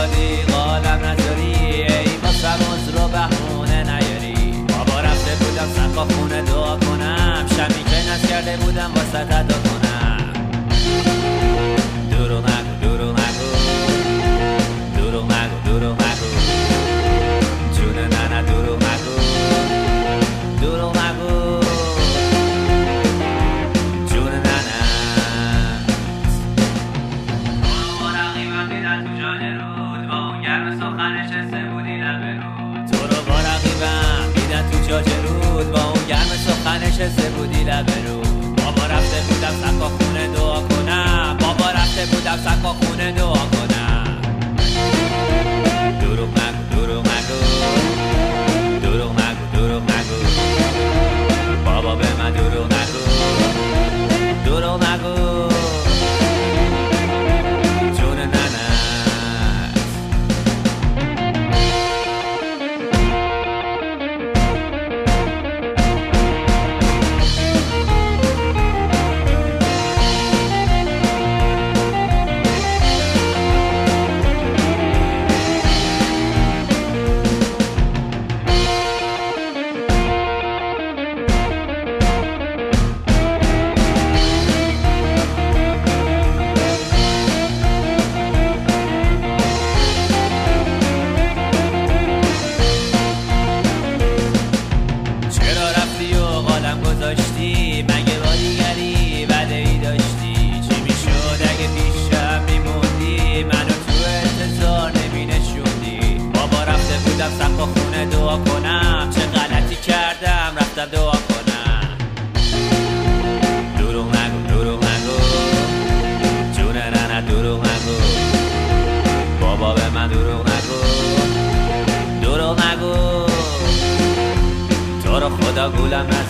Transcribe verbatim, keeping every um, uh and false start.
دادی قالم نداری، ای واسم عذر و بهونه نیاری. بابا رفته بودم سقا خونه دعا کنم، شمی که نز کرده بودم واسه ادا کنم. دروغ نگو دروغ نگو دروغ نگو دروغ نگو جون ننه دروغ نگو دروغ نگو جون ننه. تو رو با رقیبم دیدن تو جاده رود، با اون گرم سخنش شسته بودی لب رود. تو رو با رقیبم دیدن تو جاده رود، با اون گرم سخنش شسته بودی لب رود. بابا رفته بودم سقا خونه دعا کنم، بابا رفته بودم سقا خونه دعا کنم. دروغ نگو دروغ نگو دروغ نگو دروغ نگو بابا به من دروغ نگو دروغ نگو جون ننه. مگه با دیگری بده ای داشتی؟ چی میشد اگه پیشم میموندی؟ منو تو انتظار نمینشوندی. بابا رفته بودم سقا خونه دعا کنم، چه غلطی کردم رفتم دعا کنم. دروغ نگو دروغ نگو جون ننه دروغ نگو بابا به من دروغ نگو دروغ نگو. تو رو خدا گولم نزن